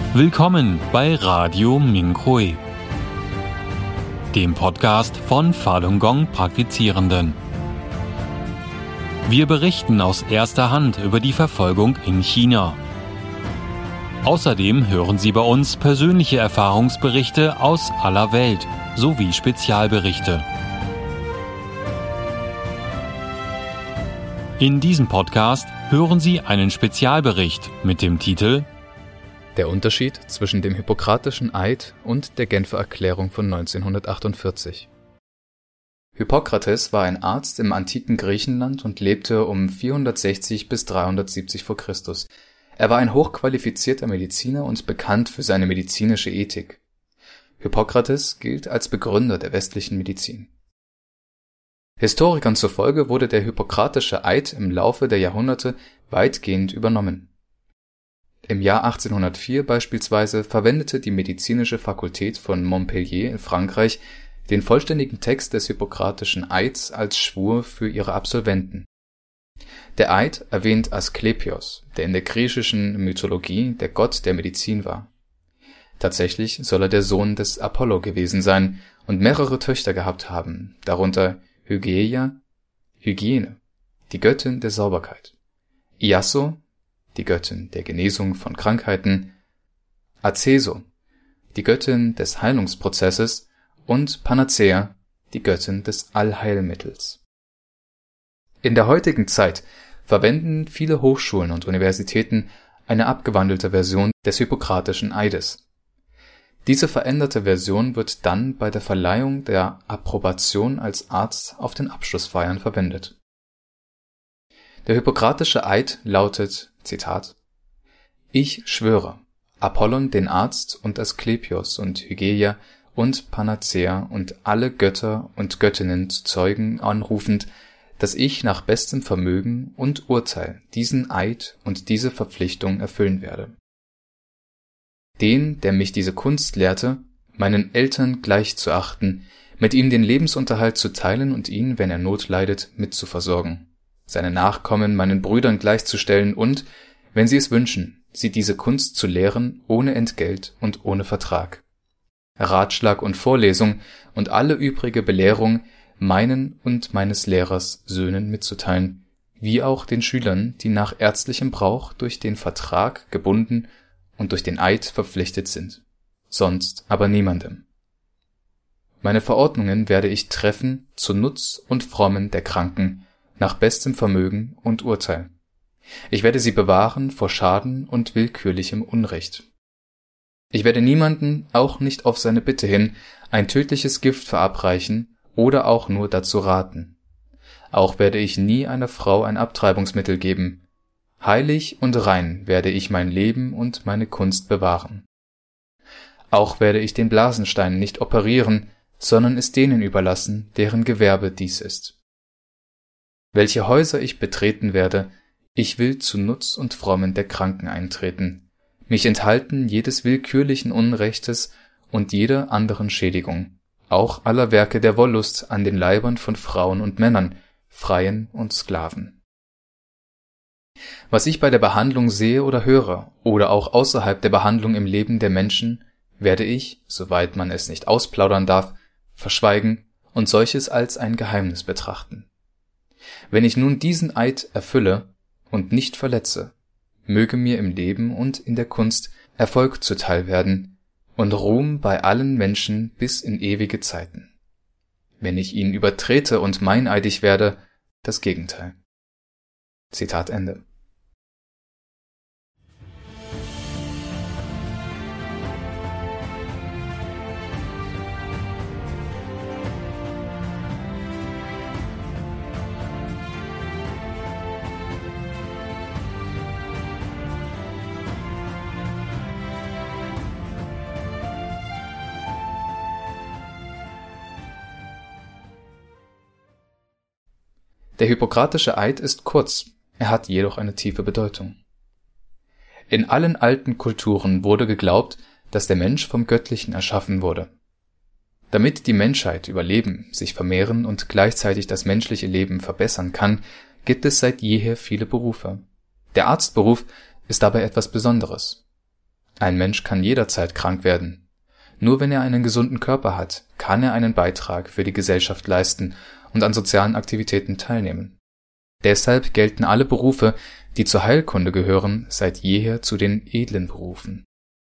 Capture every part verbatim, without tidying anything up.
Willkommen bei Radio Mingrui, dem Podcast von Falun Gong Praktizierenden. Wir berichten aus erster Hand über die Verfolgung in China. Außerdem hören Sie bei uns persönliche Erfahrungsberichte aus aller Welt sowie Spezialberichte. In diesem Podcast hören Sie einen Spezialbericht mit dem Titel Der Unterschied zwischen dem Hippokratischen Eid und der Genfer Erklärung von neunzehnhundertachtundvierzig. Hippokrates war ein Arzt im antiken Griechenland und lebte um vierhundertsechzig bis dreihundertsiebzig vor Christus. Er war ein hochqualifizierter Mediziner und bekannt für seine medizinische Ethik. Hippokrates gilt als Begründer der westlichen Medizin. Historikern zufolge wurde der Hippokratische Eid im Laufe der Jahrhunderte weitgehend übernommen. Im Jahr achtzehnhundertvier beispielsweise verwendete die medizinische Fakultät von Montpellier in Frankreich den vollständigen Text des Hippokratischen Eids als Schwur für ihre Absolventen. Der Eid erwähnt Asklepios, der in der griechischen Mythologie der Gott der Medizin war. Tatsächlich soll er der Sohn des Apollo gewesen sein und mehrere Töchter gehabt haben, darunter Hygieia, Hygiene, die Göttin der Sauberkeit, Iaso, die Göttin der Genesung von Krankheiten, Aceso, die Göttin des Heilungsprozesses und Panacea, die Göttin des Allheilmittels. In der heutigen Zeit verwenden viele Hochschulen und Universitäten eine abgewandelte Version des Hippokratischen Eides. Diese veränderte Version wird dann bei der Verleihung der Approbation als Arzt auf den Abschlussfeiern verwendet. Der Hippokratische Eid lautet, Zitat, Ich schwöre, Apollon den Arzt und Asklepios und Hygieia und Panacea und alle Götter und Göttinnen zu Zeugen anrufend, dass ich nach bestem Vermögen und Urteil diesen Eid und diese Verpflichtung erfüllen werde. Den, der mich diese Kunst lehrte, meinen Eltern gleich zu achten, mit ihm den Lebensunterhalt zu teilen und ihn, wenn er Not leidet, mitzuversorgen, seine Nachkommen meinen Brüdern gleichzustellen und, wenn sie es wünschen, sie diese Kunst zu lehren ohne Entgelt und ohne Vertrag. Ratschlag und Vorlesung und alle übrige Belehrung meinen und meines Lehrers Söhnen mitzuteilen, wie auch den Schülern, die nach ärztlichem Brauch durch den Vertrag gebunden und durch den Eid verpflichtet sind, sonst aber niemandem. Meine Verordnungen werde ich treffen zu Nutz und Frommen der Kranken, nach bestem Vermögen und Urteil. Ich werde sie bewahren vor Schaden und willkürlichem Unrecht. Ich werde niemanden, auch nicht auf seine Bitte hin, ein tödliches Gift verabreichen oder auch nur dazu raten. Auch werde ich nie einer Frau ein Abtreibungsmittel geben. Heilig und rein werde ich mein Leben und meine Kunst bewahren. Auch werde ich den Blasenstein nicht operieren, sondern es denen überlassen, deren Gewerbe dies ist. Welche Häuser ich betreten werde, ich will zu Nutz und Frommen der Kranken eintreten, mich enthalten jedes willkürlichen Unrechtes und jeder anderen Schädigung, auch aller Werke der Wollust an den Leibern von Frauen und Männern, Freien und Sklaven. Was ich bei der Behandlung sehe oder höre, oder auch außerhalb der Behandlung im Leben der Menschen, werde ich, soweit man es nicht ausplaudern darf, verschweigen und solches als ein Geheimnis betrachten. Wenn ich nun diesen Eid erfülle und nicht verletze, möge mir im Leben und in der Kunst Erfolg zuteil werden und Ruhm bei allen Menschen bis in ewige Zeiten. Wenn ich ihn übertrete und meineidig werde, das Gegenteil. Zitat Ende. Der Hippokratische Eid ist kurz, er hat jedoch eine tiefe Bedeutung. In allen alten Kulturen wurde geglaubt, dass der Mensch vom Göttlichen erschaffen wurde. Damit die Menschheit überleben, sich vermehren und gleichzeitig das menschliche Leben verbessern kann, gibt es seit jeher viele Berufe. Der Arztberuf ist dabei etwas Besonderes. Ein Mensch kann jederzeit krank werden. Nur wenn er einen gesunden Körper hat, kann er einen Beitrag für die Gesellschaft leisten und an sozialen Aktivitäten teilnehmen. Deshalb gelten alle Berufe, die zur Heilkunde gehören, seit jeher zu den edlen Berufen.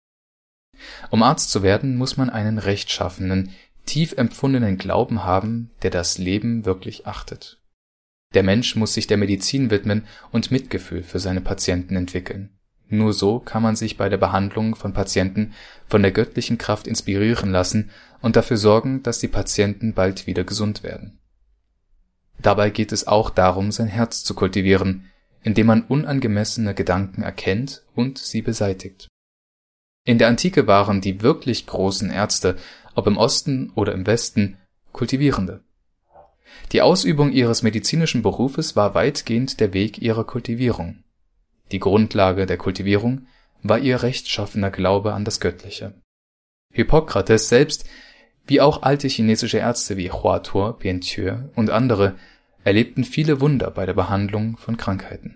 Um Arzt zu werden, muss man einen rechtschaffenen, tief empfundenen Glauben haben, der das Leben wirklich achtet. Der Mensch muss sich der Medizin widmen und Mitgefühl für seine Patienten entwickeln. Nur so kann man sich bei der Behandlung von Patienten von der göttlichen Kraft inspirieren lassen und dafür sorgen, dass die Patienten bald wieder gesund werden. Dabei geht es auch darum, sein Herz zu kultivieren, indem man unangemessene Gedanken erkennt und sie beseitigt. In der Antike waren die wirklich großen Ärzte, ob im Osten oder im Westen, Kultivierende. Die Ausübung ihres medizinischen Berufes war weitgehend der Weg ihrer Kultivierung. Die Grundlage der Kultivierung war ihr rechtschaffener Glaube an das Göttliche. Hippokrates selbst, wie auch alte chinesische Ärzte wie Hua Tuo, Bian Tue und andere, erlebten viele Wunder bei der Behandlung von Krankheiten.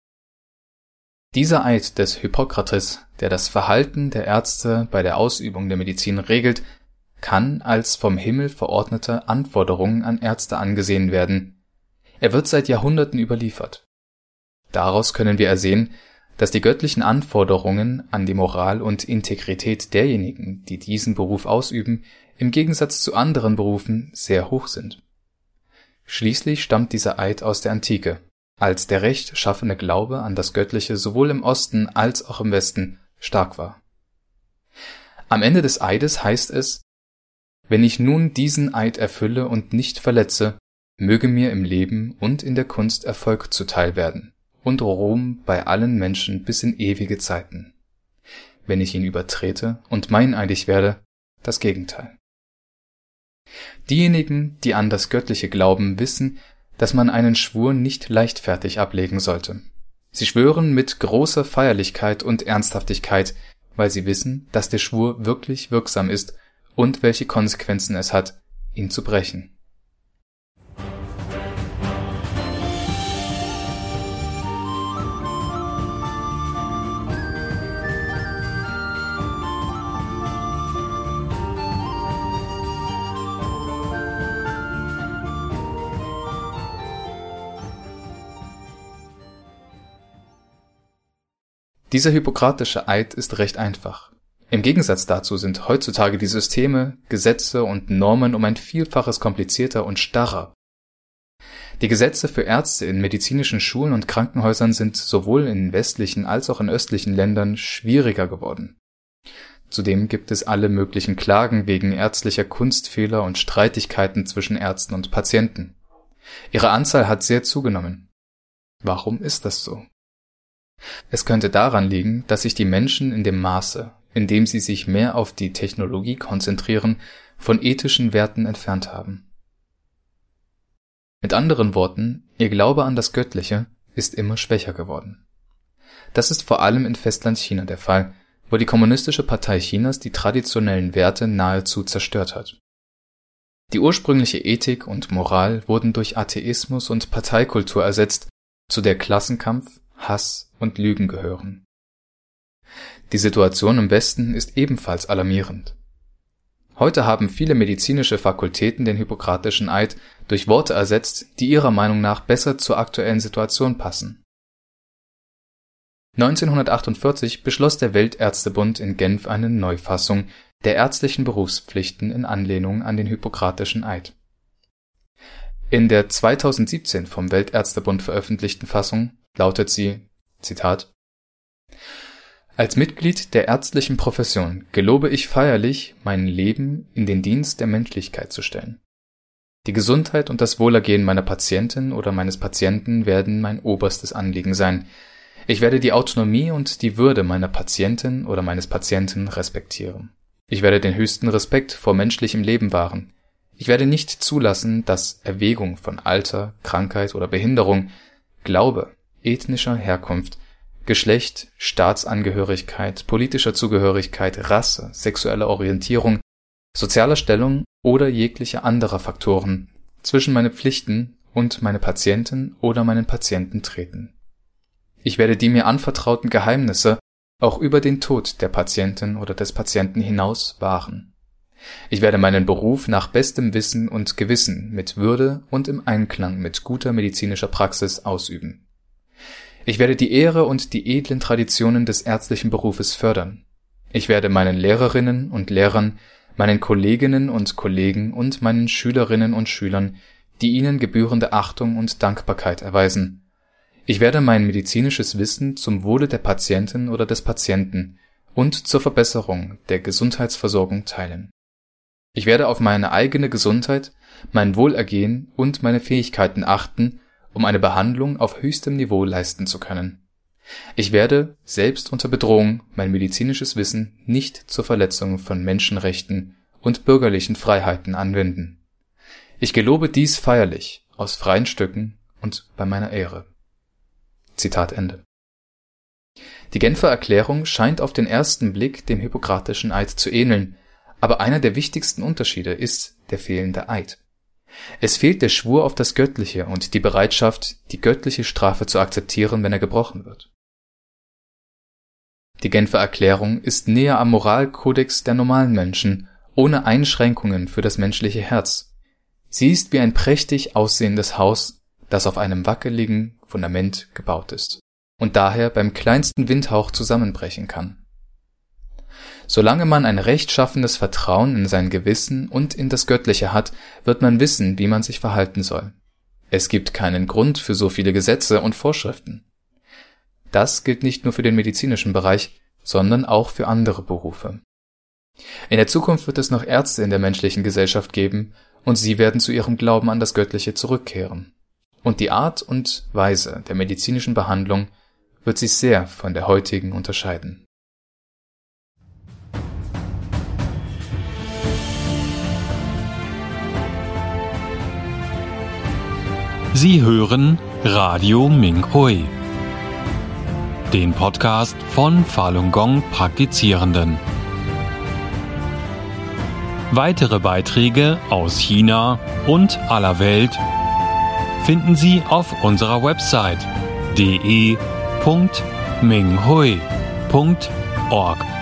Dieser Eid des Hippokrates, der das Verhalten der Ärzte bei der Ausübung der Medizin regelt, kann als vom Himmel verordnete Anforderung an Ärzte angesehen werden. Er wird seit Jahrhunderten überliefert. Daraus können wir ersehen, dass die göttlichen Anforderungen an die Moral und Integrität derjenigen, die diesen Beruf ausüben, im Gegensatz zu anderen Berufen sehr hoch sind. Schließlich stammt dieser Eid aus der Antike, als der rechtschaffene Glaube an das Göttliche sowohl im Osten als auch im Westen stark war. Am Ende des Eides heißt es: Wenn ich nun diesen Eid erfülle und nicht verletze, möge mir im Leben und in der Kunst Erfolg zuteil werden und Ruhm bei allen Menschen bis in ewige Zeiten. Wenn ich ihn übertrete und meineidig werde, das Gegenteil. Diejenigen, die an das Göttliche glauben, wissen, dass man einen Schwur nicht leichtfertig ablegen sollte. Sie schwören mit großer Feierlichkeit und Ernsthaftigkeit, weil sie wissen, dass der Schwur wirklich wirksam ist und welche Konsequenzen es hat, ihn zu brechen. Dieser hippokratische Eid ist recht einfach. Im Gegensatz dazu sind heutzutage die Systeme, Gesetze und Normen um ein Vielfaches komplizierter und starrer. Die Gesetze für Ärzte in medizinischen Schulen und Krankenhäusern sind sowohl in westlichen als auch in östlichen Ländern schwieriger geworden. Zudem gibt es alle möglichen Klagen wegen ärztlicher Kunstfehler und Streitigkeiten zwischen Ärzten und Patienten. Ihre Anzahl hat sehr zugenommen. Warum ist das so? Es könnte daran liegen, dass sich die Menschen in dem Maße, in dem sie sich mehr auf die Technologie konzentrieren, von ethischen Werten entfernt haben. Mit anderen Worten, ihr Glaube an das Göttliche ist immer schwächer geworden. Das ist vor allem in Festlandchina der Fall, wo die Kommunistische Partei Chinas die traditionellen Werte nahezu zerstört hat. Die ursprüngliche Ethik und Moral wurden durch Atheismus und Parteikultur ersetzt, zu der Klassenkampf, Hass und Lügen gehören. Die Situation im Westen ist ebenfalls alarmierend. Heute haben viele medizinische Fakultäten den hippokratischen Eid durch Worte ersetzt, die ihrer Meinung nach besser zur aktuellen Situation passen. neunzehnhundertachtundvierzig beschloss der Weltärztebund in Genf eine Neufassung der ärztlichen Berufspflichten in Anlehnung an den hippokratischen Eid. In der zweitausendsiebzehn vom Weltärztebund veröffentlichten Fassung lautet sie, Zitat: Als Mitglied der ärztlichen Profession gelobe ich feierlich, mein Leben in den Dienst der Menschlichkeit zu stellen. Die Gesundheit und das Wohlergehen meiner Patientin oder meines Patienten werden mein oberstes Anliegen sein. Ich werde die Autonomie und die Würde meiner Patientin oder meines Patienten respektieren. Ich werde den höchsten Respekt vor menschlichem Leben wahren. Ich werde nicht zulassen, dass Erwägung von Alter, Krankheit oder Behinderung, Glaube, ethnischer Herkunft, Geschlecht, Staatsangehörigkeit, politischer Zugehörigkeit, Rasse, sexuelle Orientierung, sozialer Stellung oder jeglicher anderer Faktoren zwischen meine Pflichten und meine Patienten oder meinen Patienten treten. Ich werde die mir anvertrauten Geheimnisse auch über den Tod der Patientin oder des Patienten hinaus wahren. Ich werde meinen Beruf nach bestem Wissen und Gewissen mit Würde und im Einklang mit guter medizinischer Praxis ausüben. Ich werde die Ehre und die edlen Traditionen des ärztlichen Berufes fördern. Ich werde meinen Lehrerinnen und Lehrern, meinen Kolleginnen und Kollegen und meinen Schülerinnen und Schülern die ihnen gebührende Achtung und Dankbarkeit erweisen. Ich werde mein medizinisches Wissen zum Wohle der Patientin oder des Patienten und zur Verbesserung der Gesundheitsversorgung teilen. Ich werde auf meine eigene Gesundheit, mein Wohlergehen und meine Fähigkeiten achten, um eine Behandlung auf höchstem Niveau leisten zu können. Ich werde, selbst unter Bedrohung, mein medizinisches Wissen nicht zur Verletzung von Menschenrechten und bürgerlichen Freiheiten anwenden. Ich gelobe dies feierlich, aus freien Stücken und bei meiner Ehre. Zitat Ende. Die Genfer Erklärung scheint auf den ersten Blick dem Hippokratischen Eid zu ähneln, aber einer der wichtigsten Unterschiede ist der fehlende Eid. Es fehlt der Schwur auf das Göttliche und die Bereitschaft, die göttliche Strafe zu akzeptieren, wenn er gebrochen wird. Die Genfer Erklärung ist näher am Moralkodex der normalen Menschen, ohne Einschränkungen für das menschliche Herz. Sie ist wie ein prächtig aussehendes Haus, das auf einem wackeligen Fundament gebaut ist und daher beim kleinsten Windhauch zusammenbrechen kann. Solange man ein rechtschaffenes Vertrauen in sein Gewissen und in das Göttliche hat, wird man wissen, wie man sich verhalten soll. Es gibt keinen Grund für so viele Gesetze und Vorschriften. Das gilt nicht nur für den medizinischen Bereich, sondern auch für andere Berufe. In der Zukunft wird es noch Ärzte in der menschlichen Gesellschaft geben, und sie werden zu ihrem Glauben an das Göttliche zurückkehren. Und die Art und Weise der medizinischen Behandlung wird sich sehr von der heutigen unterscheiden. Sie hören Radio Minhui, den Podcast von Falun Gong Praktizierenden. Weitere Beiträge aus China und aller Welt finden Sie auf unserer Website d e punkt minghui punkt org.